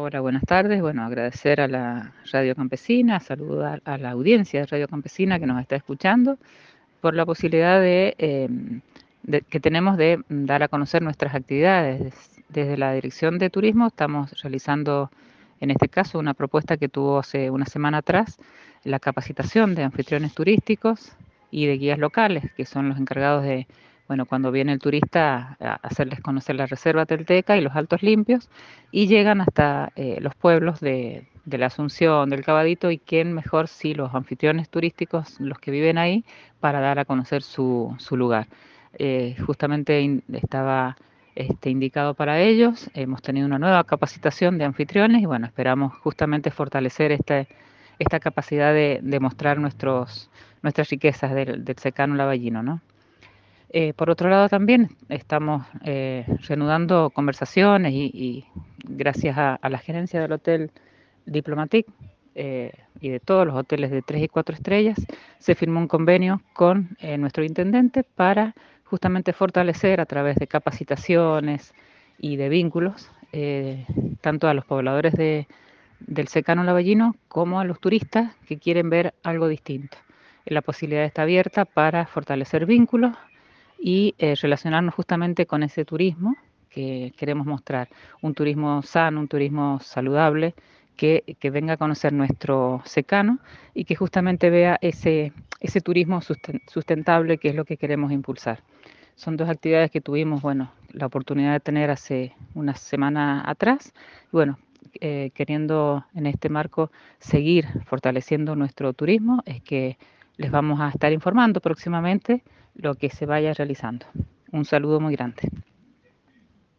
Hola, buenas tardes. Bueno, agradecer a la Radio Campesina, saludar a la audiencia de Radio Campesina que nos está escuchando por la posibilidad que tenemos de dar a conocer nuestras actividades. Desde la Dirección de Turismo estamos realizando, en este caso, una propuesta que tuvo hace una semana atrás, la capacitación de anfitriones turísticos y de guías locales, que son los encargados de, bueno, cuando viene el turista, a hacerles conocer la Reserva Telteca y los Altos Limpios, y llegan hasta los pueblos de la Asunción, del Cabadito, y quién mejor si los anfitriones turísticos, los que viven ahí, para dar a conocer su lugar. Justamente estaba indicado para ellos. Hemos tenido una nueva capacitación de anfitriones y bueno, esperamos justamente fortalecer esta capacidad de mostrar nuestras riquezas del secano lavallino, ¿no? Por otro lado, también estamos reanudando conversaciones y gracias a la gerencia del Hotel Diplomatique y de todos los hoteles de 3 y 4 estrellas, se firmó un convenio con nuestro intendente para justamente fortalecer a través de capacitaciones y de vínculos, tanto a los pobladores del secano lavallino como a los turistas que quieren ver algo distinto. La posibilidad está abierta para fortalecer vínculos y relacionarnos justamente con ese turismo que queremos mostrar, un turismo sano, un turismo saludable, que venga a conocer nuestro secano y que justamente vea ese turismo sustentable que es lo que queremos impulsar. Son dos actividades que tuvimos, bueno, la oportunidad de tener hace una semana atrás. Y bueno, queriendo en este marco seguir fortaleciendo nuestro turismo, es que les vamos a estar informando próximamente lo que se vaya realizando. Un saludo muy grande.